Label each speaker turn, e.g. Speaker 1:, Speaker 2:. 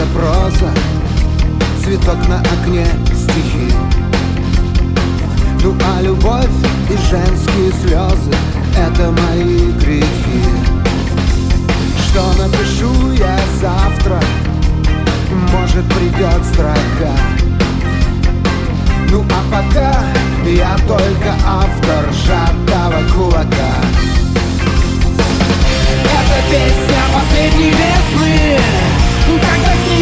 Speaker 1: проза, цветок на окне, стихи. Ну а любовь и женские слезы — это мои грехи. Что напишу я завтра, может придет строка. Ну а пока я только автор сжатого кулака. Это песня последней весны, когда снег